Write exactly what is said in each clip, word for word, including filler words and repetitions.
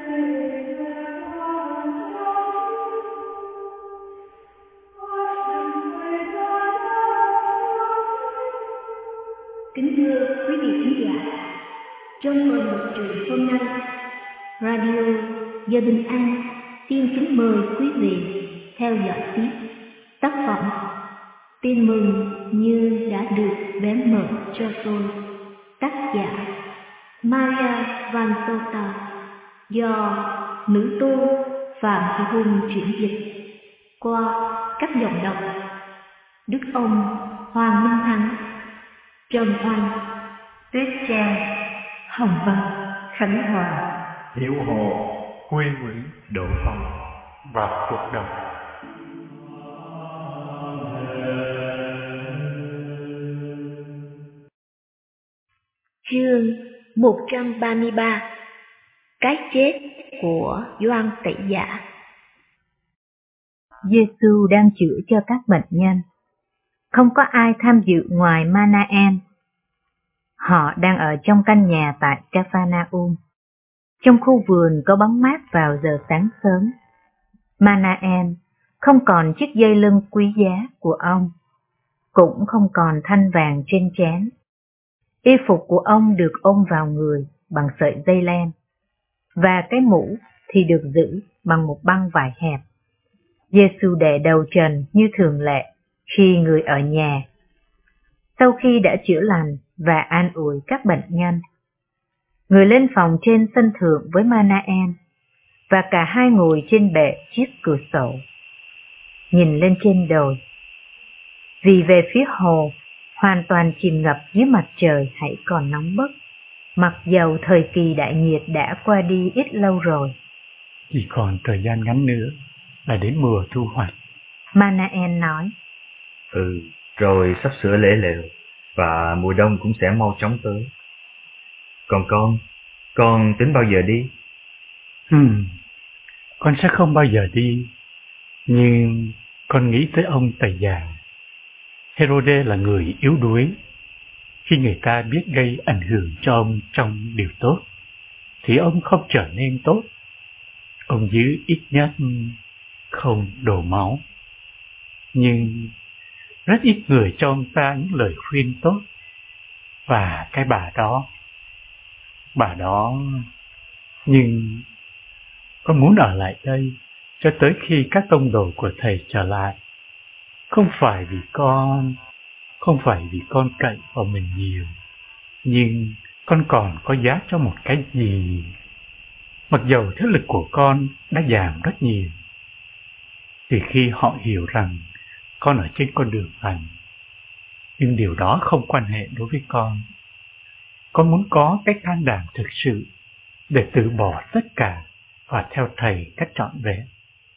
Kính thưa quý vị khán giả, trong mười một trường hôm nay, Radio Giờ Bình An xin kính mời quý vị theo dõi tiếp tác phẩm Tin mừng như đã được bén mở cho tôi, tác giả Maria Vanzota, do nữ tu Phạm Thị Hùng chuyển dịch qua các giọng đọc Đức Ông Hoàng Minh Thắng, Trần Oanh, Tuyết Trang, Hồng Vân, Khánh Hòa, Hiểu Hồ, Huy Nguyễn, Đỗ Phong và Cuộc Đời. Chương một trăm ba mươi ba. Cái chết của Gioan Tẩy Giả. Giê-xu đang chữa cho các bệnh nhân. Không có ai tham dự ngoài Ma-na-en. Họ đang ở trong căn nhà tại Ca-pha-na-um. Trong khu vườn có bóng mát vào giờ sáng sớm. Ma-na-en không còn chiếc dây lưng quý giá của ông, cũng không còn thanh vàng trên trán. Y phục của ông được ôm vào người bằng sợi dây len, và cái mũ thì được giữ bằng một băng vải hẹp. Giê-xu để đầu trần như thường lệ khi người ở nhà. Sau khi đã chữa lành và an ủi các bệnh nhân, người lên phòng trên sân thượng với Ma-na-en, và cả hai ngồi trên bệ chiếc cửa sổ, nhìn lên trên đồi. Vì về phía hồ, hoàn toàn chìm ngập dưới mặt trời hãy còn nóng bức, mặc dầu thời kỳ đại nhiệt đã qua đi ít lâu rồi. Chỉ còn thời gian ngắn nữa là đến mùa thu hoạch, Ma-na-en nói. Ừ, rồi sắp sửa lễ lều, và mùa đông cũng sẽ mau chóng tới. Còn con, con tính bao giờ đi? Hmm, con sẽ không bao giờ đi, nhưng con nghĩ tới ông Tẩy Giả. Herode là người yếu đuối. Khi người ta biết gây ảnh hưởng cho ông trong điều tốt, thì ông không trở nên tốt. Ông giữ ít nhất không đổ máu. Nhưng rất ít người cho ông ta những lời khuyên tốt. Và cái bà đó, bà đó... Nhưng con muốn ở lại đây cho tới khi các tông đồ của thầy trở lại. Không phải vì con, không phải vì con cậy vào mình nhiều, nhưng con còn có giá cho một cái gì. Mặc dầu thế lực của con đã giảm rất nhiều, thì khi họ hiểu rằng con ở trên con đường lành, nhưng điều đó không quan hệ đối với con. Con muốn có cái can đảm thực sự để từ bỏ tất cả và theo thầy cách trọn vẹn,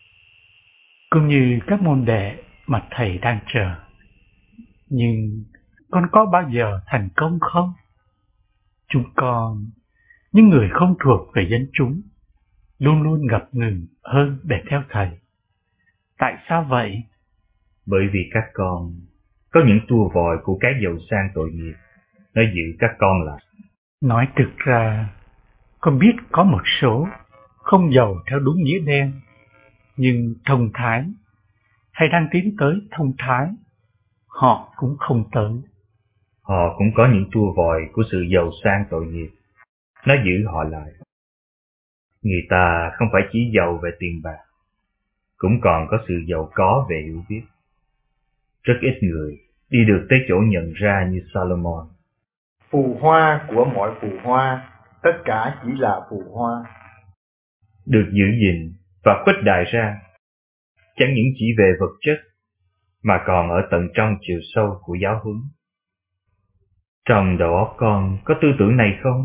cũng như các môn đệ mà thầy đang chờ. Nhưng con có bao giờ thành công không? Chúng con, những người không thuộc về dân chúng, luôn luôn ngập ngừng hơn để theo thầy. Tại sao vậy? Bởi vì các con có những tua vòi của cái giàu sang tội nghiệp, nó giữ các con lại. Nói thực ra, con biết có một số không giàu theo đúng nghĩa đen, nhưng thông thái, hay đang tiến tới thông thái, họ cũng không tới. Họ cũng có những tua vòi của sự giàu sang tội nghiệp, nó giữ họ lại. Người ta không phải chỉ giàu về tiền bạc, cũng còn có sự giàu có về hiểu biết. Rất ít người đi được tới chỗ nhận ra như Salomon. Phù hoa của mọi phù hoa, tất cả chỉ là phù hoa. Được giữ gìn và khuếch đại ra, chẳng những chỉ về vật chất, mà còn ở tận trong chiều sâu của giáo huấn. Trong đầu óc con có tư tưởng này không?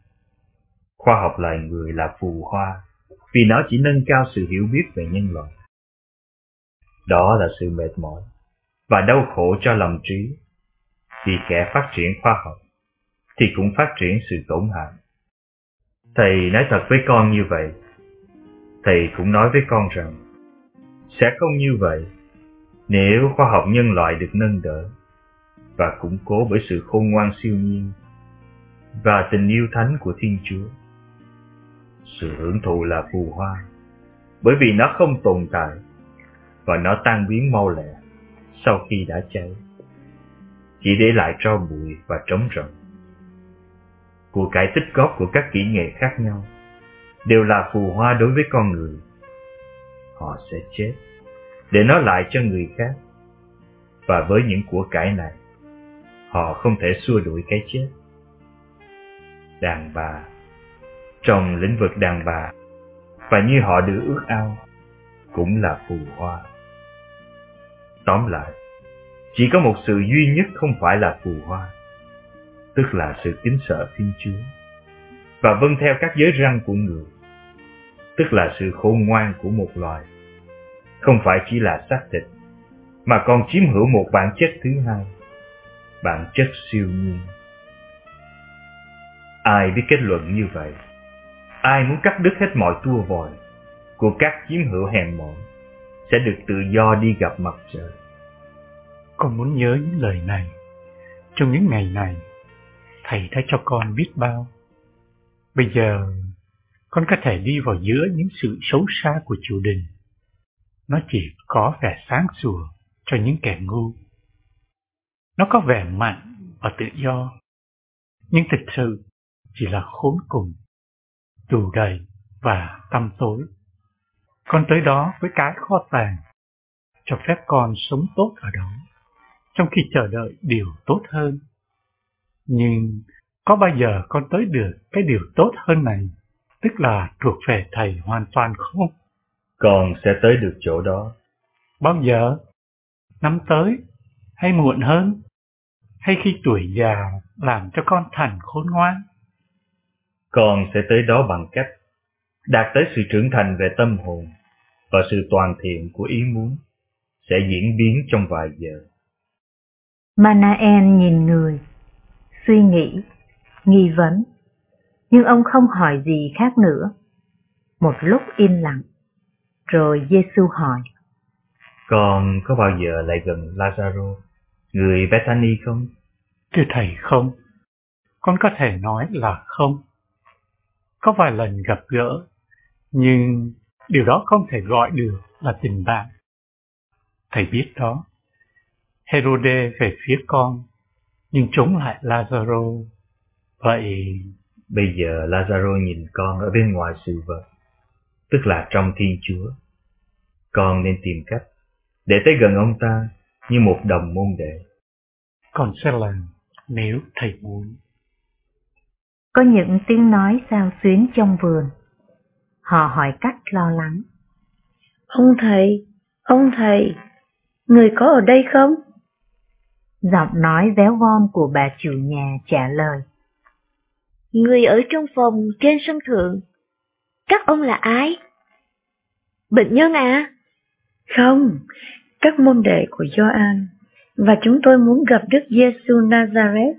Khoa học loài người là phù hoa, vì nó chỉ nâng cao sự hiểu biết về nhân loại. Đó là sự mệt mỏi và đau khổ cho lòng trí, vì kẻ phát triển khoa học thì cũng phát triển sự tổn hại. Thầy nói thật với con như vậy. Thầy cũng nói với con rằng sẽ không như vậy nếu khoa học nhân loại được nâng đỡ và củng cố bởi sự khôn ngoan siêu nhiên và tình yêu thánh của Thiên Chúa. Sự hưởng thụ là phù hoa, bởi vì nó không tồn tại và nó tan biến mau lẹ sau khi đã cháy, chỉ để lại tro bụi và trống rỗng. Của cải tích góp của các kỹ nghệ khác nhau đều là phù hoa đối với con người. Họ sẽ chết để nó lại cho người khác, và với những của cải này, họ không thể xua đuổi cái chết. Đàn bà, trong lĩnh vực đàn bà, và như họ được ước ao, cũng là phù hoa. Tóm lại, chỉ có một sự duy nhất không phải là phù hoa, tức là sự kính sợ Thiên Chúa và vâng theo các giới răn của người, tức là sự khôn ngoan của một loài, không phải chỉ là xác thịt, mà còn chiếm hữu một bản chất thứ hai, bản chất siêu nhiên. Ai biết kết luận như vậy? Ai muốn cắt đứt hết mọi tua vòi của các chiếm hữu hèn mọn sẽ được tự do đi gặp mặt trời. Con muốn nhớ những lời này. Trong những ngày này, Thầy đã cho con biết bao. Bây giờ, con có thể đi vào giữa những sự xấu xa của triều đình. Nó chỉ có vẻ sáng sủa cho những kẻ ngu. Nó có vẻ mạnh và tự do, nhưng thực sự chỉ là khốn cùng, tù đầy và tăm tối. Con tới đó với cái kho tàng, cho phép con sống tốt ở đó, trong khi chờ đợi điều tốt hơn. Nhưng có bao giờ con tới được cái điều tốt hơn này, tức là thuộc về Thầy hoàn toàn không? Con sẽ tới được chỗ đó. Bao giờ? Năm tới? Hay muộn hơn? Hay khi tuổi già làm cho con thành khôn ngoan? Con sẽ tới đó bằng cách đạt tới sự trưởng thành về tâm hồn, và sự toàn thiện của ý muốn sẽ diễn biến trong vài giờ. Manaen nhìn người, suy nghĩ, nghi vấn, nhưng ông không hỏi gì khác nữa. Một lúc im lặng, rồi Giê-xu hỏi: Con có bao giờ lại gần Lazaro, người Bethany không? Thưa Thầy, không. Con có thể nói là không. Có vài lần gặp gỡ, nhưng điều đó không thể gọi được là tình bạn. Thầy biết đó. Herode về phía con, nhưng chống lại Lazaro. Vậy... Bây giờ Lazaro nhìn con ở bên ngoài sự vật, tức là trong Thiên Chúa. Con nên tìm cách để tới gần ông ta như một đồng môn đệ. Con sẽ làm nếu Thầy muốn. Có những tiếng nói xao xuyến trong vườn. Họ hỏi cách lo lắng: Ông thầy, ông thầy, người có ở đây không? Giọng nói véo von của bà chủ nhà trả lời: Người ở trong phòng trên sân thượng. Các ông là ai? Bệnh nhân à? Không, các môn đệ của Gioan, và chúng tôi muốn gặp Đức Giê-xu Nazareth.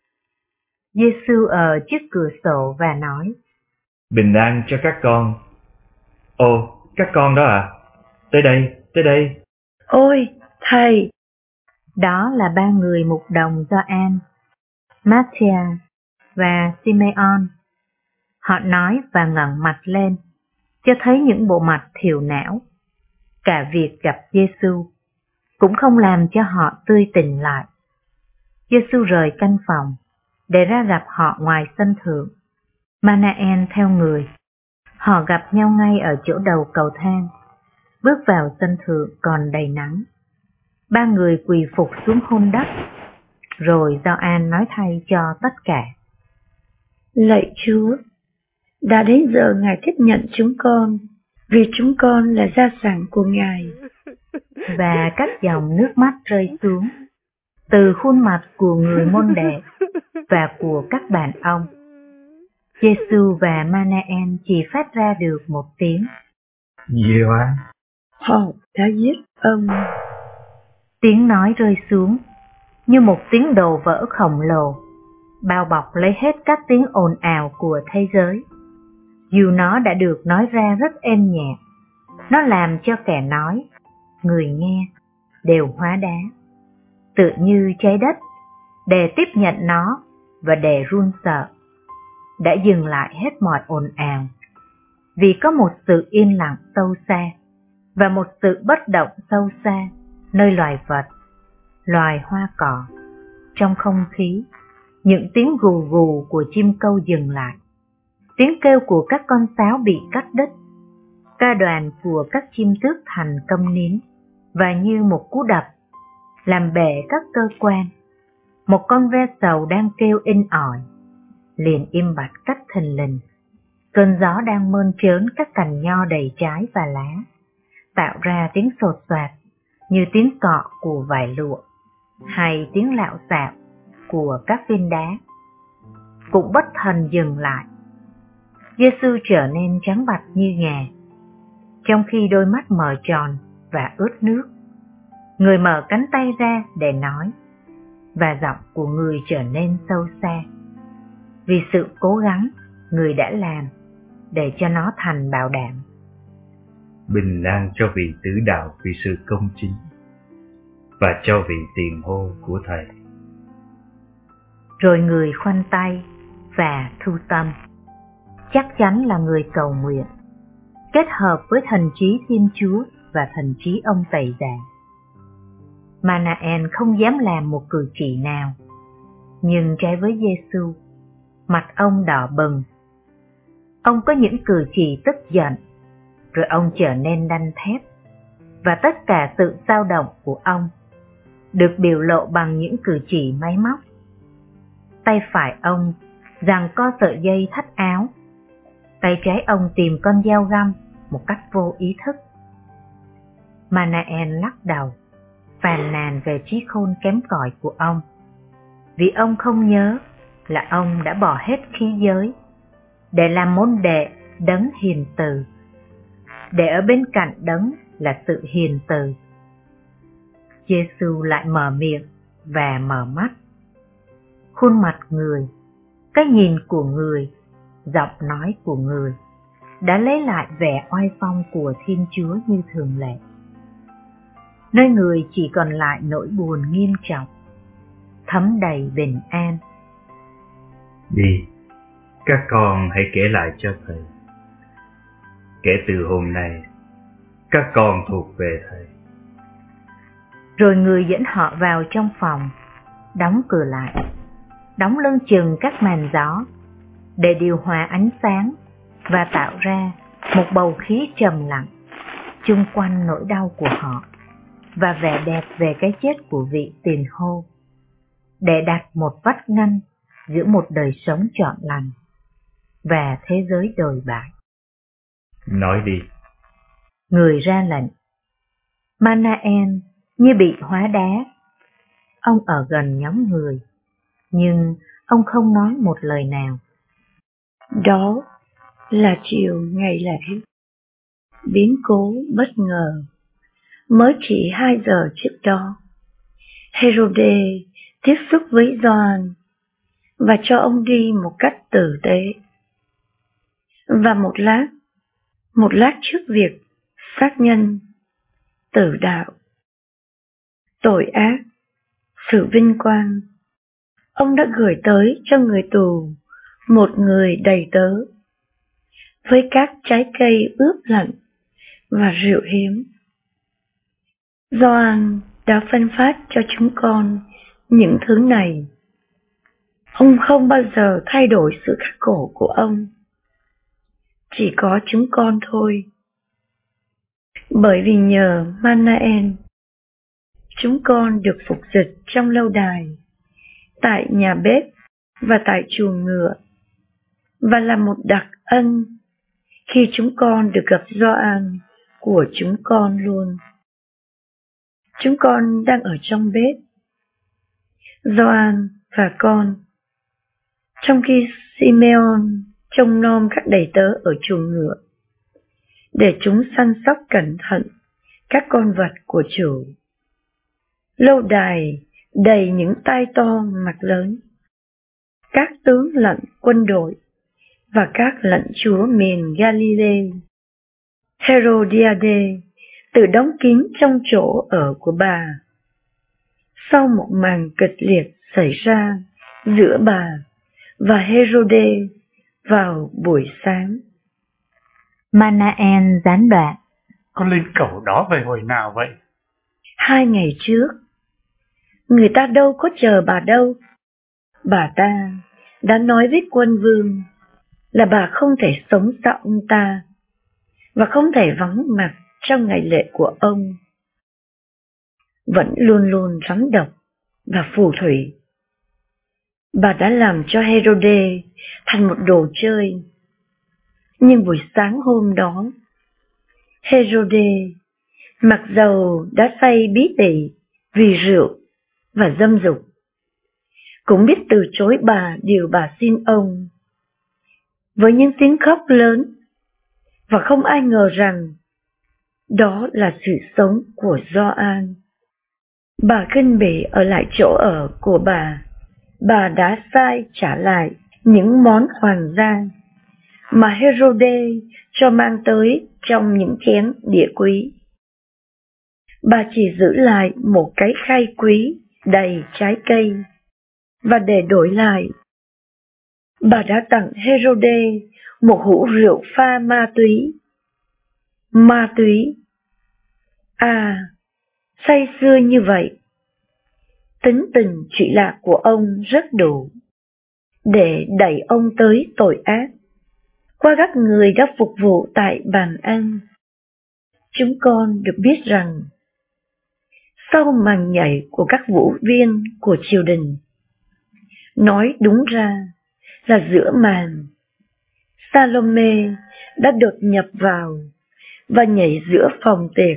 Giê-xu ở trước cửa sổ và nói: Bình an cho các con. Ồ, các con đó à? Tới đây, tới đây. Ôi, thầy! Đó là ba người mục đồng Gioan, Matthia và Simeon. Họ nói và ngẩng mặt lên, cho thấy những bộ mặt thiểu não. Cả việc gặp Giê-xu cũng không làm cho họ tươi tỉnh lại. Giê-xu rời căn phòng để ra gặp họ ngoài sân thượng. Manaen theo người. Họ gặp nhau ngay ở chỗ đầu cầu thang. Bước vào sân thượng còn đầy nắng. Ba người quỳ phục xuống hôn đất. Rồi Gioan nói thay cho tất cả: Lạy Chúa, đã đến giờ Ngài tiếp nhận chúng con, vì chúng con là gia sản của Ngài. Và các dòng nước mắt rơi xuống từ khuôn mặt của người môn đệ và của các bạn ông. Giê-xu và Manaen chỉ phát ra được một tiếng: Gioan. Họ đã giết ông. Tiếng nói rơi xuống như một tiếng đồ vỡ khổng lồ, bao bọc lấy hết các tiếng ồn ào của thế giới. Dù nó đã được nói ra rất êm nhẹ, nó làm cho kẻ nói, người nghe đều hóa đá, tự như trái đất để tiếp nhận nó và để run sợ đã dừng lại hết mọi ồn ào, vì có một sự yên lặng sâu xa và một sự bất động sâu xa nơi loài vật, loài hoa cỏ. Trong không khí, những tiếng gù gù của chim câu dừng lại, tiếng kêu của các con sáo bị cắt đứt, ca đoàn của các chim tước thành câm nín, và như một cú đập làm bể các cơ quan, một con ve sầu đang kêu inh ỏi, liền im bặt cách thình lình. Cơn gió đang mơn trớn các cành nho đầy trái và lá, tạo ra tiếng sột soạt như tiếng cọ của vải lụa, hay tiếng lạo xạo của các viên đá. Cũng bất thần dừng lại. Giê-xu trở nên trắng bạch như ngà, trong khi đôi mắt mở tròn và ướt nước. Người mở cánh tay ra để nói, và giọng của người trở nên sâu xa, vì sự cố gắng người đã làm để cho nó thành bảo đảm. Bình an cho vị tử đạo vì sự công chính, và cho vị tiền hô của Thầy. Rồi người khoanh tay và thu tâm, chắc chắn là người cầu nguyện, kết hợp với thần trí Thiên Chúa và thần trí ông Tẩy Giả. Manaen không dám làm một cử chỉ nào, nhưng trái với Giê-xu, mặt ông đỏ bừng. Ông có những cử chỉ tức giận, rồi ông trở nên đanh thép, và tất cả sự dao động của ông được biểu lộ bằng những cử chỉ máy móc. Tay phải ông giằng co sợi dây thắt áo, tay trái ông tìm con dao găm một cách vô ý thức. Manaen lắc đầu, phàn nàn về trí khôn kém cỏi của ông, vì ông không nhớ là ông đã bỏ hết khí giới để làm môn đệ đấng hiền từ, để ở bên cạnh đấng là sự hiền từ. Giê-xu lại mở miệng và mở mắt. Khuôn mặt người, cái nhìn của người, giọng nói của người đã lấy lại vẻ oai phong của Thiên Chúa như thường lệ. Nơi người chỉ còn lại nỗi buồn nghiêm trọng, thấm đầy bình an. Đi, các con hãy kể lại cho Thầy. Kể từ hôm nay, các con thuộc về Thầy. Rồi người dẫn họ vào trong phòng, đóng cửa lại, đóng lưng chừng các màn gió để điều hòa ánh sáng và tạo ra một bầu khí trầm lặng chung quanh nỗi đau của họ và vẻ đẹp về cái chết của vị tiền hô, để đặt một vách ngăn giữa một đời sống trọn lành và thế giới đồi bại. Nói đi. Người ra lệnh. Manaen như bị hóa đá. Ông ở gần nhóm người, nhưng ông không nói một lời nào. Đó là chiều ngày lễ. Biến cố bất ngờ. Mới chỉ hai giờ trước đó, Herode tiếp xúc với Gioan và cho ông đi một cách tử tế. Và một lát, một lát trước việc sát nhân, tử đạo, tội ác, sự vinh quang, ông đã gửi tới cho người tù một người đầy tớ với các trái cây ướp lạnh và rượu hiếm. Gioan đã phân phát cho chúng con những thứ này. Ông không bao giờ thay đổi sự khắc khổ của ông. Chỉ có chúng con thôi. Bởi vì nhờ Manaen, chúng con được phục dịch trong lâu đài, tại nhà bếp và tại chuồng ngựa, và là một đặc ân khi chúng con được gặp Gioan của chúng con luôn. Chúng con đang ở trong bếp, Gioan và con, trong khi Simeon trông nom các đầy tớ ở chuồng ngựa, để chúng săn sóc cẩn thận các con vật của chủ. Lâu đài đầy những tai to mặt lớn, các tướng lệnh quân đội và các lệnh chúa miền Galilee. Herodiade tự đóng kín trong chỗ ở của bà. Sau một màn kịch liệt xảy ra giữa bà và Herode vào buổi sáng, Manaen gián đoạn. Con lên cầu đó về hồi nào vậy? Hai ngày trước. Người ta đâu có chờ bà đâu. Bà ta đã nói với quân vương là bà không thể sống sau ông ta và không thể vắng mặt trong ngày lễ của ông. Vẫn luôn luôn rắn độc và phù thủy. Bà đã làm cho Herode thành một đồ chơi. Nhưng buổi sáng hôm đó, Herode, mặc dầu đã say bí tỉ vì rượu và dâm dục, cũng biết từ chối bà điều bà xin ông. Với những tiếng khóc lớn, và không ai ngờ rằng đó là sự sống của Gioan. Bà khinh bỉ ở lại chỗ ở của bà. Bà đã sai trả lại những món hoàng gia mà Herode cho mang tới trong những chén đĩa quý. Bà chỉ giữ lại một cái khay quý đầy trái cây, và để đổi lại, bà đã tặng Herode một hũ rượu pha ma túy. Ma túy? À, say sưa như vậy. Tính tình trụy lạc của ông rất đủ để đẩy ông tới tội ác. Qua các người đã phục vụ tại bàn ăn, chúng con được biết rằng sau màn nhảy của các vũ viên của triều đình, nói đúng ra là giữa màn, Salome đã đột nhập vào và nhảy giữa phòng tiệc.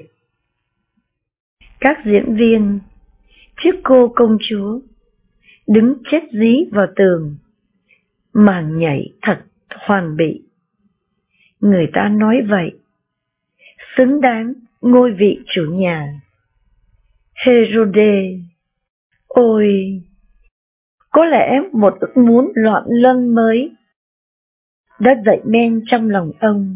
Các diễn viên trước cô công chúa đứng chết dí vào tường, màn nhảy thật hoàn bị. Người ta nói vậy, xứng đáng ngôi vị chủ nhà. Herode, ôi, có lẽ một ước muốn loạn luân mới đã dậy men trong lòng ông.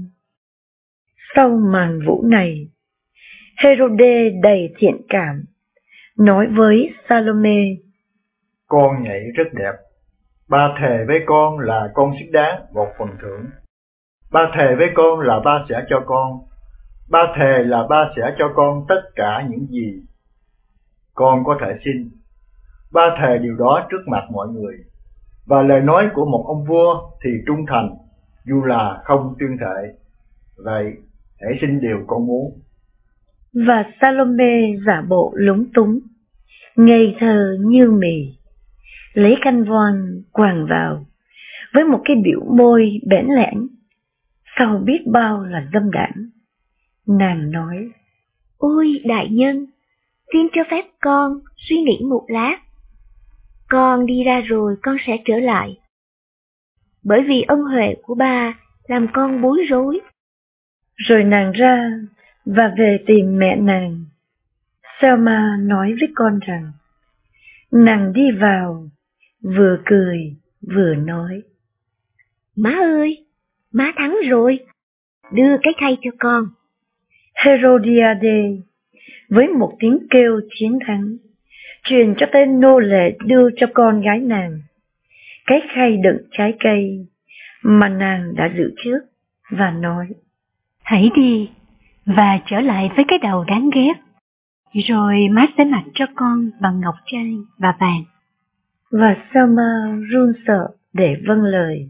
Sau màn vũ này, Herode đầy thiện cảm, nói với Salome: Con nhảy rất đẹp. Ba thề với con là con xứng đáng một phần thưởng. Ba thề với con là ba sẽ cho con. Ba thề là ba sẽ cho con tất cả những gì con có thể xin. Ba thề điều đó trước mặt mọi người. Và lời nói của một ông vua thì trung thành, dù là không tuyên thệ. Vậy, hãy xin điều con muốn. Và Salome giả bộ lúng túng, ngây thơ như mì, lấy khăn voan quàng vào với một cái biểu môi bẽn lẽn, sau biết bao là dâm đãng. Nàng nói: Ôi đại nhân, xin cho phép con suy nghĩ một lát. Con đi ra rồi con sẽ trở lại. Bởi vì ân huệ của bà làm con bối rối. Rồi nàng ra và về tìm mẹ nàng. Selma nói với con rằng nàng đi vào, vừa cười vừa nói: Má ơi, má thắng rồi, đưa cái khay cho con. Herodiade với một tiếng kêu chiến thắng, truyền cho tên nô lệ đưa cho con gái nàng cái khay đựng trái cây mà nàng đã giữ trước, và nói: Hãy đi và trở lại với cái đầu đáng ghét, rồi má sẽ mặc cho con bằng ngọc trai và vàng. Và Selma run sợ để vâng lời.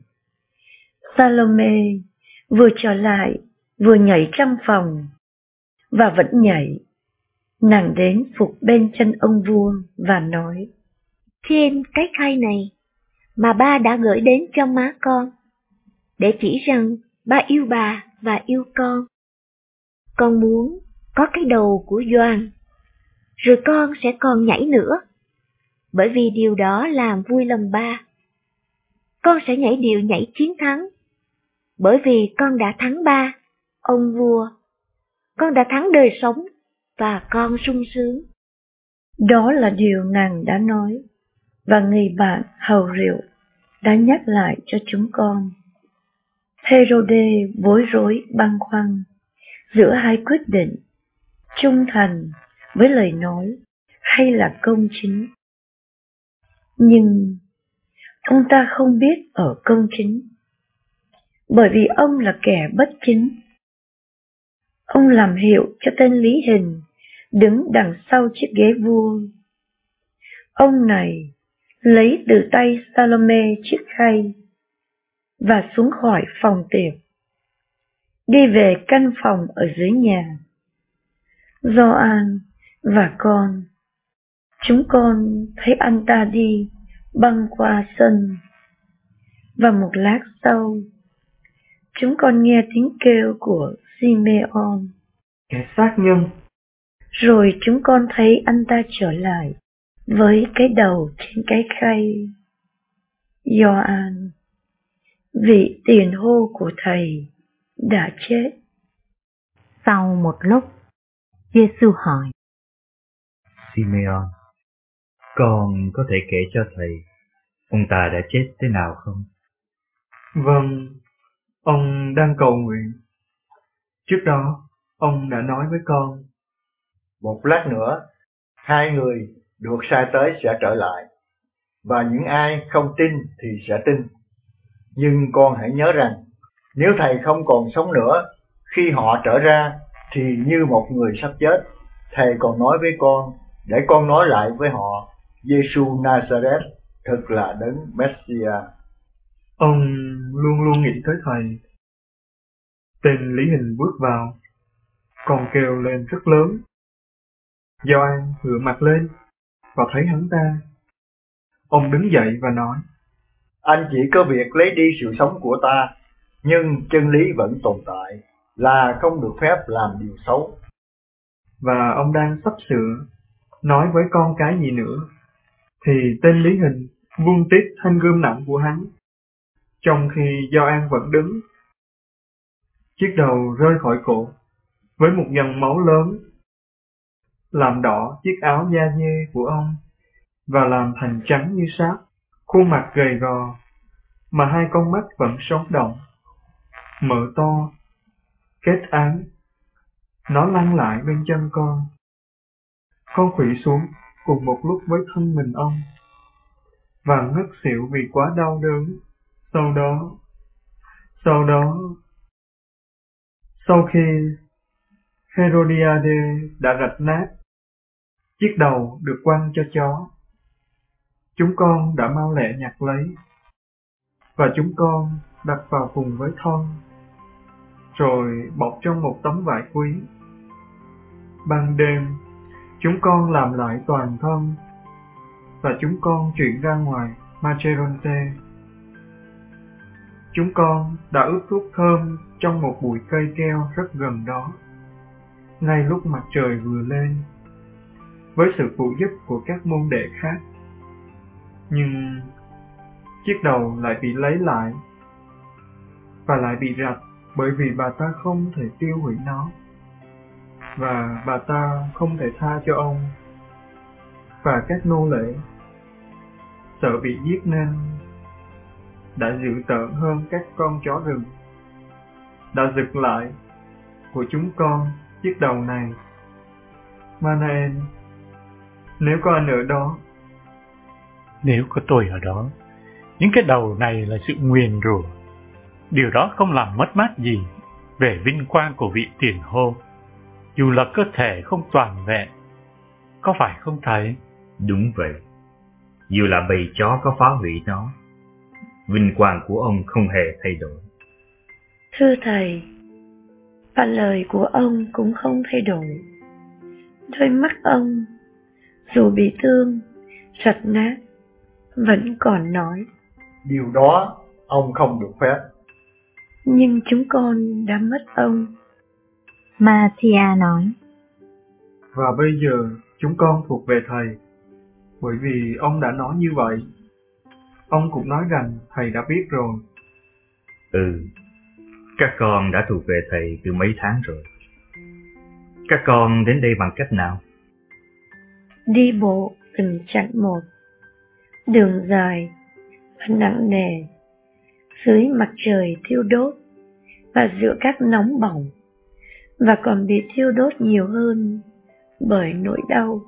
Salome vừa trở lại vừa nhảy trong phòng, và vẫn nhảy. Nàng đến phục bên chân ông vua và nói: Trên cái khay này mà ba đã gửi đến cho má con, để chỉ rằng ba yêu bà và yêu con. Con muốn có cái đầu của Gioan, rồi con sẽ còn nhảy nữa, bởi vì điều đó làm vui lòng ba. Con sẽ nhảy điệu nhảy chiến thắng, bởi vì con đã thắng ba, ông vua. Con đã thắng đời sống, và con sung sướng. Đó là điều nàng đã nói, và người bạn hầu rượu đã nhắc lại cho chúng con. Herode bối rối băn khoăn giữa hai quyết định, trung thành với lời nói hay là công chính. Nhưng ông ta không biết ở công chính, bởi vì ông là kẻ bất chính Ông làm hiệu cho tên Lý Hình đứng đằng sau chiếc ghế vua. Ông này lấy từ tay Salome chiếc khay và xuống khỏi phòng tiệc, đi về căn phòng ở dưới nhà. Gioan và con, chúng con thấy anh ta đi băng qua sân, và một lát sau, chúng con nghe tiếng kêu của Simeon, kẻ sát nhân. Rồi chúng con thấy anh ta trở lại với cái đầu trên cái khay. Gioan, vị tiền hô của thầy, đã chết. Sau một lúc, Giê-xu hỏi: Simeon, con có thể kể cho thầy ông ta đã chết thế nào không? Vâng, ông đang cầu nguyện. Trước đó, ông đã nói với con. Một lát nữa, hai người được sai tới sẽ trở lại, và những ai không tin thì sẽ tin. Nhưng con hãy nhớ rằng, nếu thầy không còn sống nữa, khi họ trở ra, thì như một người sắp chết, thầy còn nói với con, để con nói lại với họ, Giê-xu Nazareth thực là đấng Messiah. Ông luôn luôn nghĩ tới thầy. Tên Lý Hình bước vào, còn kêu lên rất lớn. Gioan ngửa mặt lên và thấy hắn ta. Ông đứng dậy và nói: Anh chỉ có việc lấy đi sự sống của ta, nhưng chân lý vẫn tồn tại, là không được phép làm điều xấu. Và ông đang sắp sửa nói với con cái gì nữa, thì tên Lý Hình vung tiếp thanh gươm nặng của hắn, trong khi Gioan vẫn đứng. Chiếc đầu rơi khỏi cổ, với một dòng máu lớn, làm đỏ chiếc áo da dê của ông, và làm thành trắng như sáp khuôn mặt gầy gò, mà hai con mắt vẫn sống động, mở to, kết án. Nó lăn lại bên chân con. Con khuỵu xuống cùng một lúc với thân mình ông, và ngất xỉu vì quá đau đớn. Sau đó, sau đó, sau khi Herodiade đã rạch nát, chiếc đầu được quăng cho chó, chúng con đã mau lẹ nhặt lấy, và chúng con đặt vào cùng với thân, rồi bọc trong một tấm vải quý. Ban đêm, chúng con làm lại toàn thân, và chúng con chuyển ra ngoài Macheronte. Chúng con đã ướp thuốc thơm trong một bụi cây keo rất gần đó, ngay lúc mặt trời vừa lên, với sự phụ giúp của các môn đệ khác. Nhưng chiếc đầu lại bị lấy lại, và lại bị rạch, bởi vì bà ta không thể tiêu hủy nó, và bà ta không thể tha cho ông và các nô lệ, sợ bị giết nên đã dữ tợn hơn các con chó rừng, đã giật lại của chúng con chiếc đầu này. Manaen, nếu có anh ở đó. Nếu có tôi ở đó, những cái đầu này là sự nguyền rủa. Điều đó không làm mất mát gì về vinh quang của vị tiền hô, dù là cơ thể không toàn vẹn. Có phải không thầy? Đúng vậy. Dù là bầy chó có phá hủy nó, vinh quang của ông không hề thay đổi. Thưa thầy, và lời của ông cũng không thay đổi. Đôi mắt ông, dù bị thương, rạch nát, vẫn còn nói. Điều đó ông không được phép. Nhưng chúng con đã mất ông. Mathia nói: Và bây giờ chúng con thuộc về thầy, bởi vì ông đã nói như vậy. Ông cũng nói rằng thầy đã biết rồi. Ừ, các con đã thuộc về thầy từ mấy tháng rồi. Các con đến đây bằng cách nào? Đi bộ từng chặng một, đường dài và nặng nề, dưới mặt trời thiêu đốt và giữa các nóng bỏng, và còn bị thiêu đốt nhiều hơn bởi nỗi đau.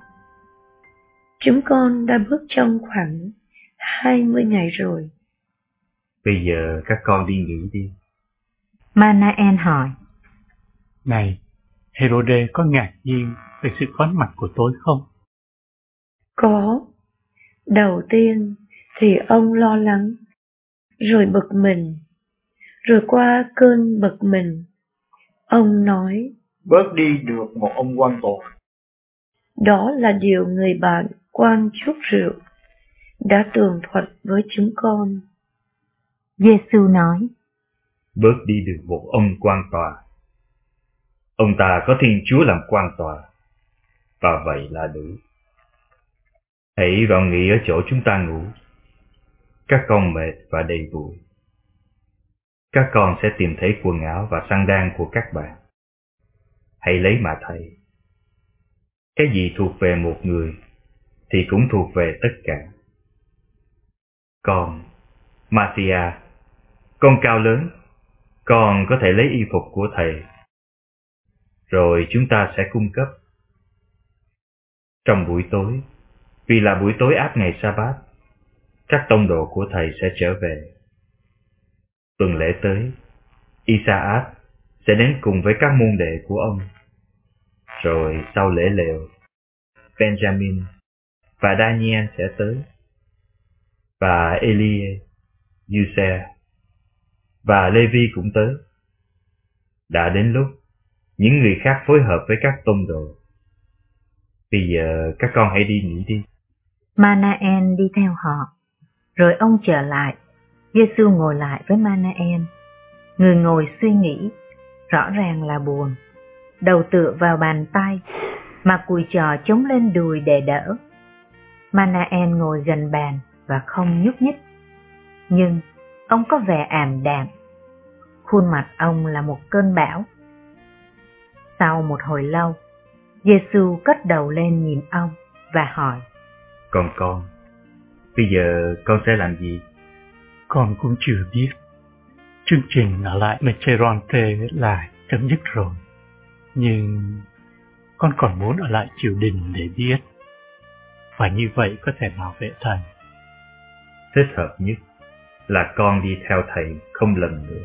Chúng con đã bước trong khoảng hai mươi ngày rồi. Bây giờ các con đi nghỉ đi. Manaen hỏi: Này, Herode có ngạc nhiên về sự có mặt của tôi không? Có. Đầu tiên thì ông lo lắng, rồi bực mình, rồi qua cơn bực mình, ông nói: bớt đi được một ông quan tòa. Đó là điều người bạn quan chuốc rượu đã tường thuật với chúng con. Giê-xu nói: bớt đi được một ông quan tòa. Ông ta có Thiên Chúa làm quan tòa, và vậy là đủ. Hãy vào nghỉ ở chỗ chúng ta ngủ. Các con mệt và đầy bụi. Các con sẽ tìm thấy quần áo và xăng đan của các bạn. Hãy lấy mà thầy. Cái gì thuộc về một người thì cũng thuộc về tất cả. Con, Marcia, con cao lớn, con có thể lấy y phục của thầy, rồi chúng ta sẽ cung cấp. Trong buổi tối, vì là buổi tối áp ngày Sa-bát, các tông đồ của thầy sẽ trở về. Tuần lễ tới, Isaac sẽ đến cùng với các môn đệ của ông. Rồi sau lễ lều, Benjamin và Daniel sẽ tới, và Elie, Giuse và Levi cũng tới. Đã đến lúc những người khác phối hợp với các tông đồ. Bây giờ các con hãy đi nghỉ đi. Manaen đi theo họ, rồi ông trở lại. Giê-xu ngồi lại với Manaen. Người ngồi suy nghĩ, rõ ràng là buồn, đầu tựa vào bàn tay, mà cùi chò chống lên đùi để đỡ. Manaen ngồi gần bàn và không nhúc nhích, nhưng ông có vẻ ảm đạm. Khuôn mặt ông là một cơn bão. Sau một hồi lâu, Giê-xu cất đầu lên nhìn ông và hỏi: Còn con, bây giờ con sẽ làm gì? Con cũng chưa biết. Chương trình ở lại Mecheronte là chấm dứt rồi, nhưng con còn muốn ở lại triều đình để biết, và như vậy có thể bảo vệ thầy. Thích hợp nhất là con đi theo thầy không lần nữa.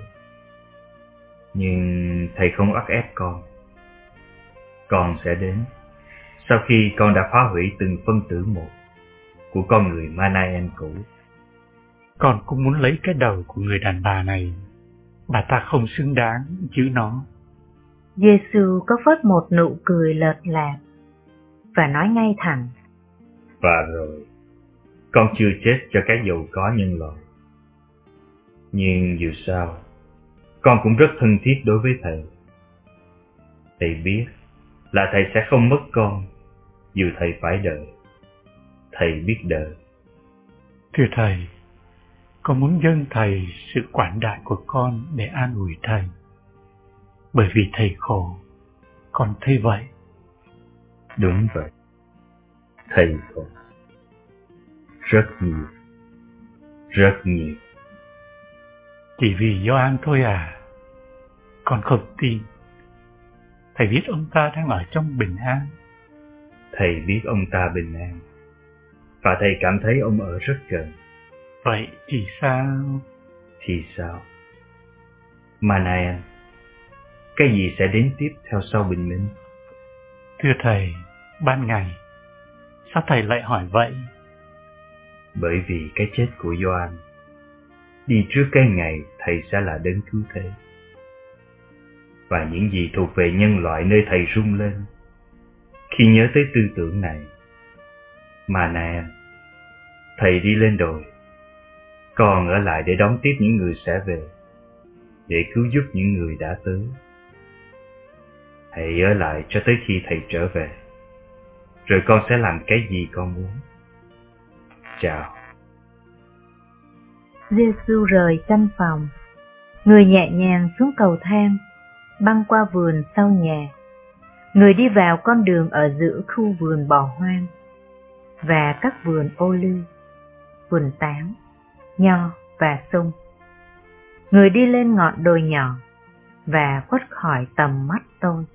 Nhưng thầy không bắt ép con. Con sẽ đến sau khi con đã phá hủy từng phân tử một của con người Manaen cũ. Con cũng muốn lấy cái đầu của người đàn bà này. Bà ta không xứng đáng giữ nó. Giê-xu có phớt một nụ cười lợt lạc và nói ngay thẳng: Và rồi, con chưa chết cho cái giàu có nhân loại. Nhưng dù sao, con cũng rất thân thiết đối với thầy. Thầy biết là thầy sẽ không mất con, dù thầy phải đợi. Thầy biết đợi. Thưa thầy, con muốn dâng thầy sự quản đại của con để an ủi thầy. Bởi vì thầy khổ, con thấy vậy. Đúng vậy. Thầy khổ. Rất nhiều. Rất nhiều. Chỉ vì Gioan thôi à? Con không tin. Thầy biết ông ta đang ở trong bình an. Thầy biết ông ta bình an, và thầy cảm thấy ông ở rất gần. Vậy thì sao? Thì sao? Manaen, cái gì sẽ đến tiếp theo sau bình minh? Thưa thầy, ban ngày. Sao thầy lại hỏi vậy? Bởi vì cái chết của Gioan đi trước cái ngày thầy sẽ là đấng cứu thế. Và những gì thuộc về nhân loại nơi thầy rung lên khi nhớ tới tư tưởng này. Manaen, thầy đi lên đồi, còn ở lại để đón tiếp những người sẽ về, để cứu giúp những người đã tới. Hãy ở lại cho tới khi thầy trở về, rồi con sẽ làm cái gì con muốn. Chào. Giê-xu rời căn phòng, người nhẹ nhàng xuống cầu thang, băng qua vườn sau nhà. Người đi vào con đường ở giữa khu vườn bỏ hoang và các vườn ô liu, vườn táo, nho và sung. Người đi lên ngọn đồi nhỏ và khuất khỏi tầm mắt tôi.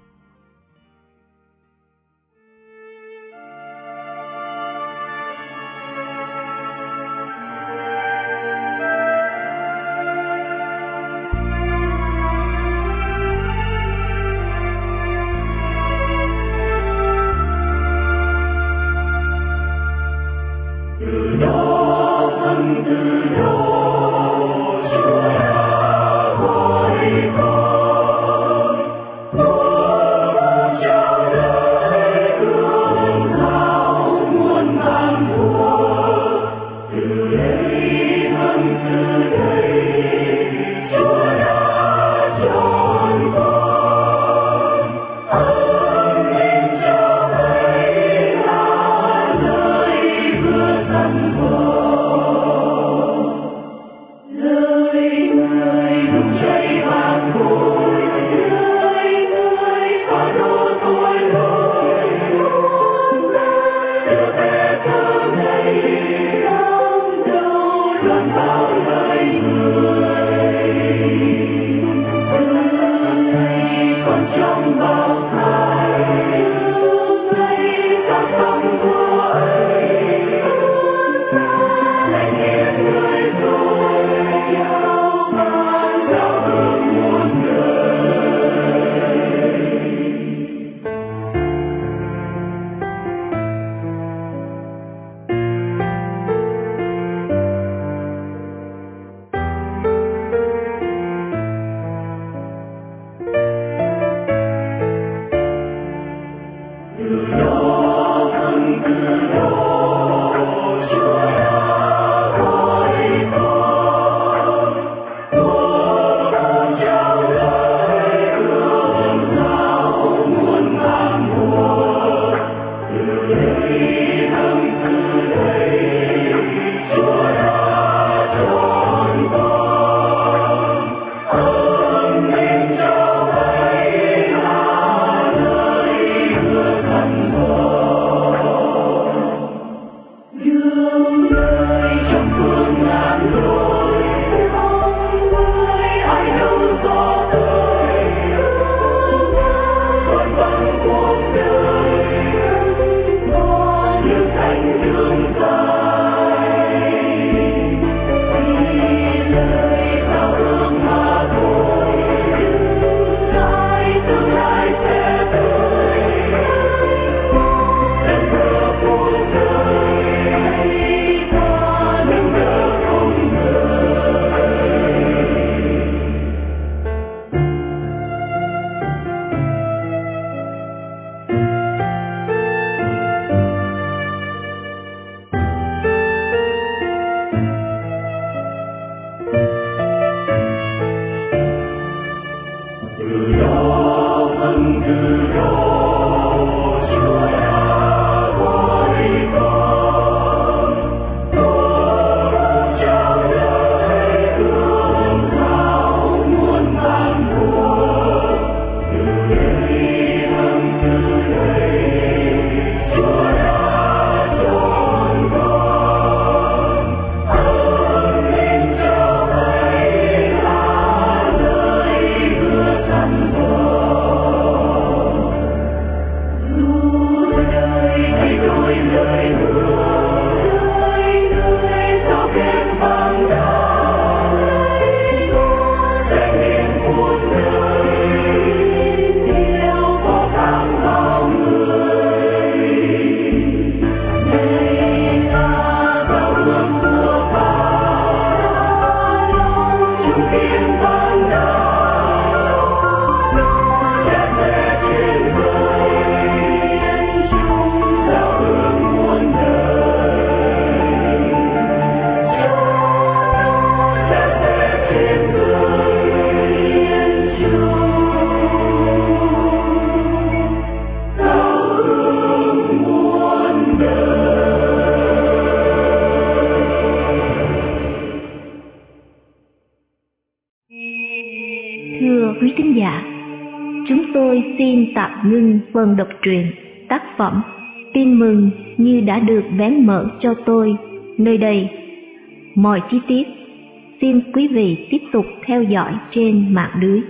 quý thính giả, chúng tôi xin tạm ngưng phần đọc truyện tác phẩm Tin mừng như đã được vén mở cho tôi nơi đây. Mọi chi tiết xin quý vị tiếp tục theo dõi trên mạng lưới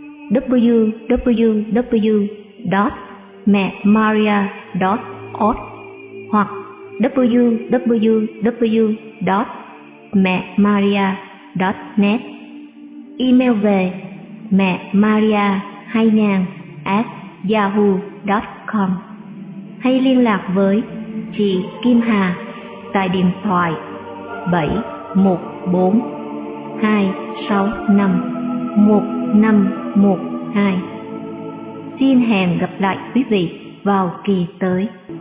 w w w chấm mẹ maria chấm org hoặc w w w chấm mẹ maria chấm net. Email về mẹ maria hai nghìn at yahoo chấm com hay liên lạc với chị Kim Hà tại điện thoại bảy một bốn hai sáu năm một năm một hai. Xin hẹn gặp lại quý vị vào kỳ tới.